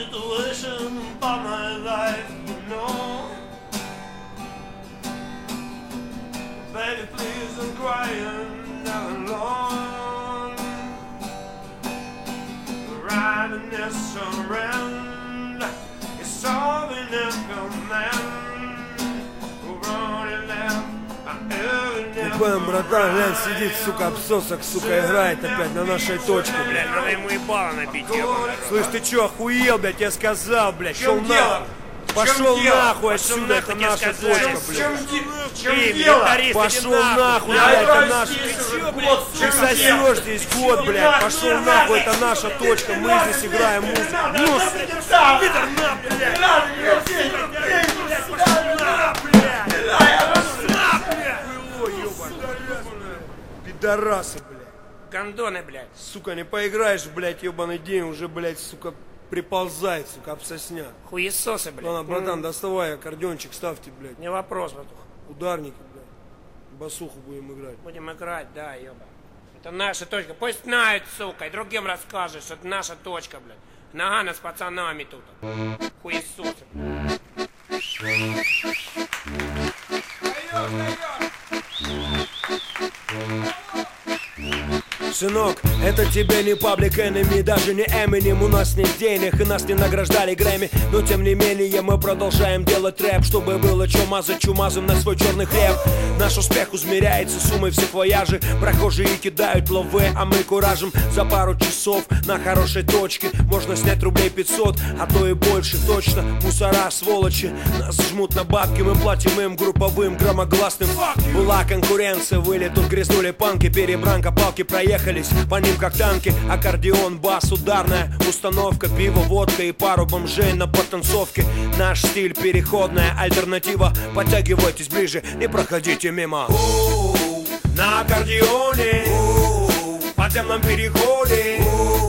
situation about my life, no. Baby, please don't cry, I'm not alone. Riding this around, it's all in a command. Блин, братан, глянь, сидит, сука, обсосок, сука, играет опять на нашей точке, блядь. Надо ему ебало набить, ебаный. Слышь, ты чё, охуел, блядь, я сказал, блядь, шел нахуй. Пошел нахуй отсюда, это наша точка, блядь. Пошел нахуй, блядь, это наша. Ты сосешь здесь год, блядь, пошел нахуй, это наша точка, мы здесь играем музыку. Пидорасы, блядь. Гондоны, блядь. Сука, не поиграешь, блядь, ебаный день, уже, блядь, сука, приползает, сука, обсосняк. Хуесосы, блядь. Ладно, братан, доставай аккордеончик, ставьте, блядь. Не вопрос, братуха. Ударники, блядь. Басуху будем играть. Будем играть, да, ёба. Это наша точка. Пусть знают, сука, и другим расскажешь, что это наша точка, блядь. Нагано с пацанами тут. Хуесосы. Сынок, это тебе не Public Enemy, даже не Eminem. У нас нет денег и нас не награждали Грэмми. Но тем не менее мы продолжаем делать рэп, чтобы было чё мазать чумазом на свой черный хлеб. Наш успех измеряется суммой всех вояжей. Прохожие кидают лавы, а мы куражим. За пару часов на хорошей точке можно снять рублей 500, а то и больше точно. Мусора, сволочи, нас жмут на бабки. Мы платим им групповым громогласным. Была конкуренция, выли тут грязнули панки. Перебранка, палки проехались по ним как танки. Аккордеон, бас, ударная установка, пиво, водка и пару бомжей на потанцовке. Наш стиль переходная альтернатива. Подтягивайтесь ближе, не проходите мимо. На аккордеоне, в подземном переходе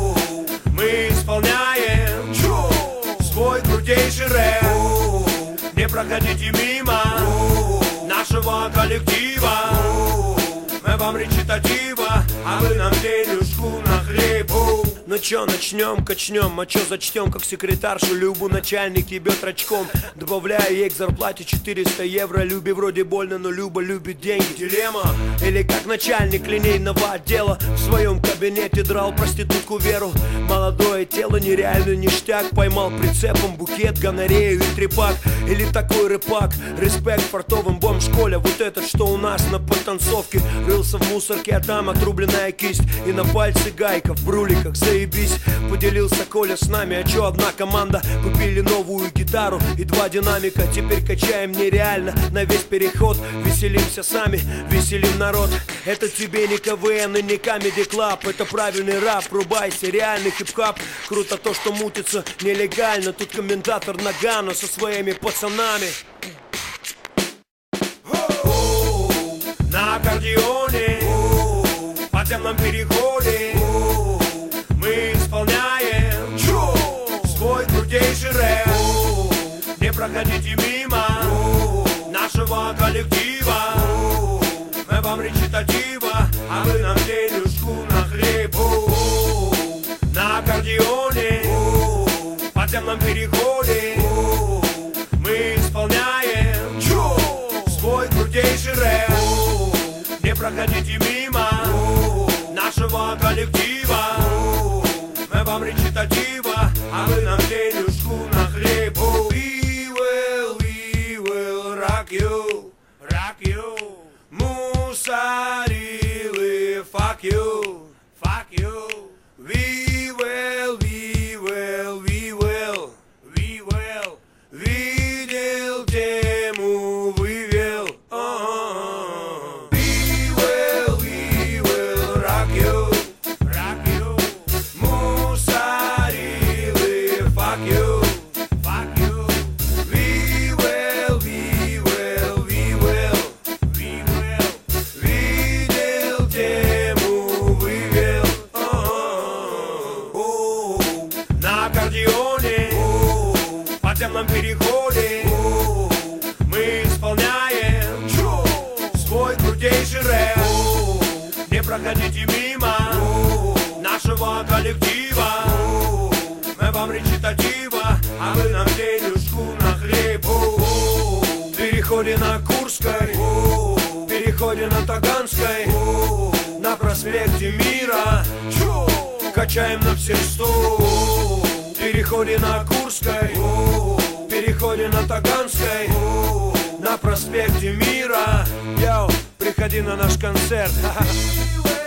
мы исполняем свой крутейший рэп. Не проходите мимо нашего коллектива. Мы вам речитатива, а вы нам денежку на хлеб. Ну чё, начнем, качнем, а чё зачтем, как секретаршу Любу начальник ебет рачком. Добавляя ей к зарплате 400 евро. Любе вроде больно, но Люба любит деньги. Дилемма, или как начальник линейного отдела в своем кабинете драл проститутку Веру. Молодое тело, нереальный ништяк. Поймал прицепом букет, гонорею и трепак. Или такой рэпак, респект фартовым бомж-школе. Вот этот, что у нас на потанцовке. Рылся в мусорке, а там отрубленная кисть. И на пальце гайка в бруликах, заебись. Поделился Коля с нами, а чё одна команда. Купили новую гитару и 2 динамика. Теперь качаем нереально на весь переход. Веселимся сами, веселим народ. Это тебе не КВН и не Comedy Club. Это правильный рэп, рубайся, реальный хип-хап. Круто то, что мутится нелегально. Тут комментатор Нагано со своими пацанами. На аккордеоне, в подземном переходе мы исполняем свой крутейший рэп. Не проходите мимо нашего коллектива. Мы вам речитатива, а вы нам денежку на хлеб. На аккордеоне, в подземном переходе мы исполняем свой крутейший рэп. Не проходите мимо нашего коллектива. Мы вам речитатива, а вы нам денежку на хлеб. We will rock you, rock you. Мусорилы, fuck you, fuck you. We will, we will, we will, we will. Видел тему, вывел. Переходе мы исполняем свой крутейший рэп. Не проходите мимо нашего коллектива. Мы вам речитатива, а вы нам денежку на хлеб. В переходе на Курской, в переходе на Таганской, на проспекте Мира качаем на все 100. В переходе на Курской, в переходе на Таганской, на проспекте Мира. Йоу, приходи на наш концерт.